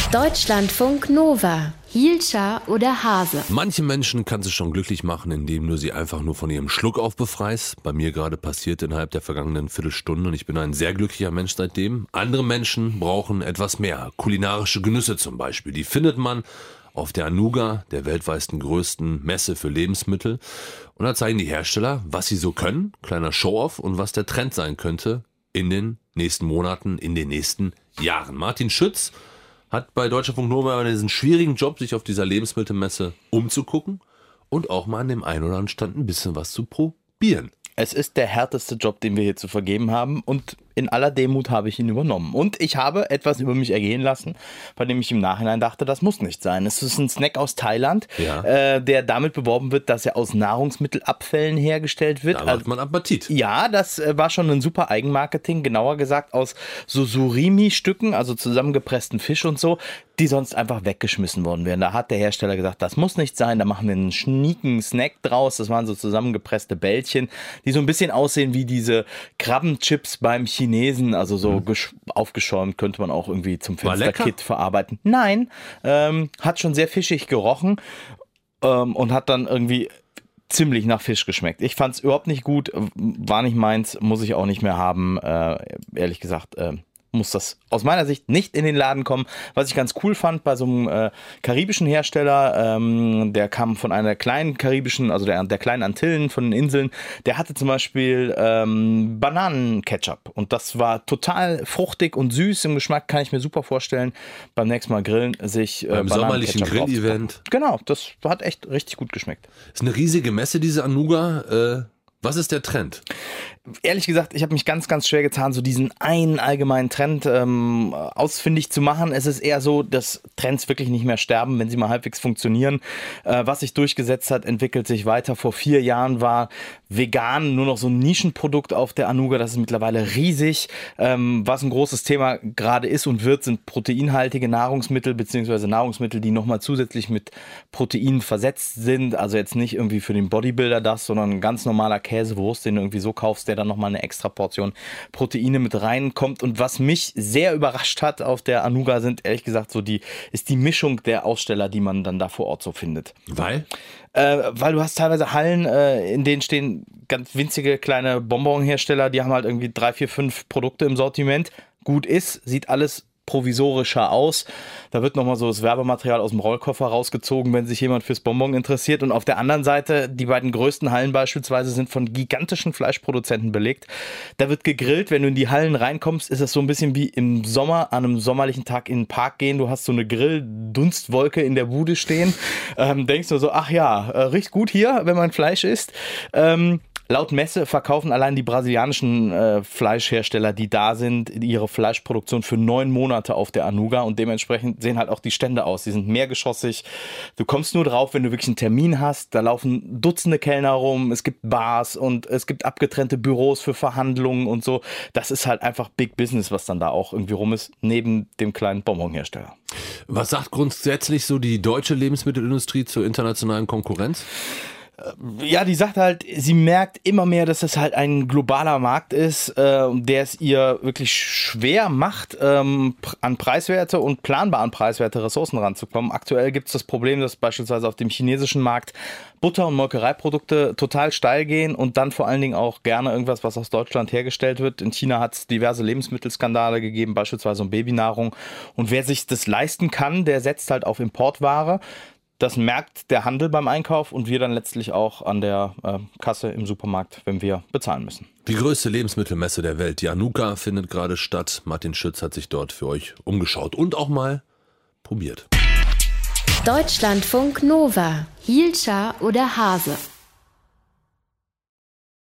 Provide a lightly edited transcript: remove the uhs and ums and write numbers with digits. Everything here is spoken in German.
Deutschlandfunk Nova. Hielscher oder Hase? Manche Menschen kannst du schon glücklich machen, indem du sie einfach nur von ihrem Schluckauf befreist. Bei mir gerade passiert innerhalb der vergangenen Viertelstunde und ich bin ein sehr glücklicher Mensch seitdem. Andere Menschen brauchen etwas mehr. Kulinarische Genüsse zum Beispiel. Die findet man auf der Anuga, der weltweit größten Messe für Lebensmittel. Und da zeigen die Hersteller, was sie so können, kleiner Show-off, und was der Trend sein könnte in den nächsten Monaten, in den nächsten Jahren. Martin Schütz hat bei Deutschlandfunk Nova diesen schwierigen Job, sich auf dieser Lebensmittelmesse umzugucken und auch mal an dem einen oder anderen Stand ein bisschen was zu probieren. Es ist der härteste Job, den wir hier zu vergeben haben, und in aller Demut habe ich ihn übernommen. Und ich habe etwas über mich ergehen lassen, bei dem ich im Nachhinein dachte, das muss nicht sein. Es ist ein Snack aus Thailand, der damit beworben wird, dass er aus Nahrungsmittelabfällen hergestellt wird. Da macht man Appetit. Ja, das war schon ein super Eigenmarketing, genauer gesagt aus so Surimi-Stücken, also zusammengepressten Fisch und so, die sonst einfach weggeschmissen worden wären. Da hat der Hersteller gesagt, das muss nicht sein, da machen wir einen schnieken Snack draus. Das waren so zusammengepresste Bällchen, die so ein bisschen aussehen wie diese Krabbenchips beim Chinesen, also so aufgeschäumt, könnte man auch irgendwie zum Fensterkit verarbeiten. Nein, hat schon sehr fischig gerochen und hat dann irgendwie ziemlich nach Fisch geschmeckt. Ich fand es überhaupt nicht gut, war nicht meins, muss ich auch nicht mehr haben. Ehrlich gesagt, muss das aus meiner Sicht nicht in den Laden kommen. Was ich ganz cool fand bei so einem karibischen Hersteller, der kam von einer kleinen karibischen, also der kleinen Antillen, von den Inseln, der hatte zum Beispiel Bananenketchup und das war total fruchtig und süß im Geschmack, kann ich mir super vorstellen, beim nächsten Mal grillen sich beim sommerlichen Grill-Event. Genau, das hat echt richtig gut geschmeckt. Ist eine riesige Messe, diese Anuga. Was ist der Trend? Ehrlich gesagt, ich habe mich ganz, ganz schwer getan, so diesen einen allgemeinen Trend ausfindig zu machen. Es ist eher so, dass Trends wirklich nicht mehr sterben, wenn sie mal halbwegs funktionieren. Was sich durchgesetzt hat, entwickelt sich weiter. Vor 4 Jahren war vegan nur noch so ein Nischenprodukt auf der Anuga. Das ist mittlerweile riesig. Was ein großes Thema gerade ist und wird, sind proteinhaltige Nahrungsmittel beziehungsweise Nahrungsmittel, die nochmal zusätzlich mit Proteinen versetzt sind. Also jetzt nicht irgendwie für den Bodybuilder das, sondern ein ganz normaler Käsewurst, den du irgendwie so kaufst, der dann nochmal eine extra Portion Proteine mit reinkommt. Und was mich sehr überrascht hat auf der Anuga sind, ehrlich gesagt, ist die Mischung der Aussteller, die man dann da vor Ort so findet. Weil? Weil du hast teilweise Hallen, in denen stehen ganz winzige kleine Bonbonhersteller, die haben halt irgendwie 3, 4, 5 Produkte im Sortiment. Gut ist, sieht alles provisorischer aus. Da wird nochmal so das Werbematerial aus dem Rollkoffer rausgezogen, wenn sich jemand fürs Bonbon interessiert. Und auf der anderen Seite, die beiden größten Hallen beispielsweise sind von gigantischen Fleischproduzenten belegt. Da wird gegrillt. Wenn du in die Hallen reinkommst, ist es so ein bisschen wie im Sommer, an einem sommerlichen Tag in den Park gehen. Du hast so eine Grilldunstwolke in der Bude stehen. Denkst du so, ach ja, riecht gut hier, wenn man Fleisch isst. Laut Messe verkaufen allein die brasilianischen Fleischhersteller, die da sind, ihre Fleischproduktion für 9 Monate auf der Anuga und dementsprechend sehen halt auch die Stände aus. Die sind mehrgeschossig. Du kommst nur drauf, wenn du wirklich einen Termin hast. Da laufen Dutzende Kellner rum, es gibt Bars und es gibt abgetrennte Büros für Verhandlungen und so. Das ist halt einfach Big Business, was dann da auch irgendwie rum ist, neben dem kleinen Bonbonhersteller. Was sagt grundsätzlich so die deutsche Lebensmittelindustrie zur internationalen Konkurrenz? Ja, die sagt halt, sie merkt immer mehr, dass es halt ein globaler Markt ist, der es ihr wirklich schwer macht, an preiswerte und planbar an preiswerte Ressourcen ranzukommen. Aktuell gibt es das Problem, dass beispielsweise auf dem chinesischen Markt Butter- und Molkereiprodukte total steil gehen und dann vor allen Dingen auch gerne irgendwas, was aus Deutschland hergestellt wird. In China hat es diverse Lebensmittelskandale gegeben, beispielsweise um Babynahrung. Und wer sich das leisten kann, der setzt halt auf Importware. Das merkt der Handel beim Einkauf und wir dann letztlich auch an der Kasse im Supermarkt, wenn wir bezahlen müssen. Die größte Lebensmittelmesse der Welt, die Anuga, findet gerade statt. Martin Schütz hat sich dort für euch umgeschaut und auch mal probiert. Deutschlandfunk Nova. Hielscher oder Hase?